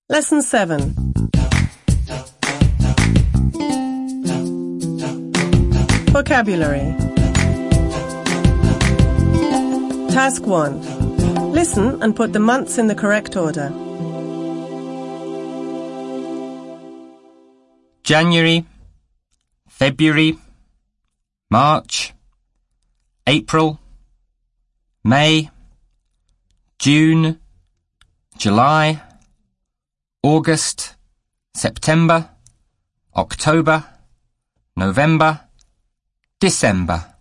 Lesson 7. Vocabulary. Task 1. Listen and put the months in the correct order. January, February, March, April, May, June, July, August, September, October, November, December.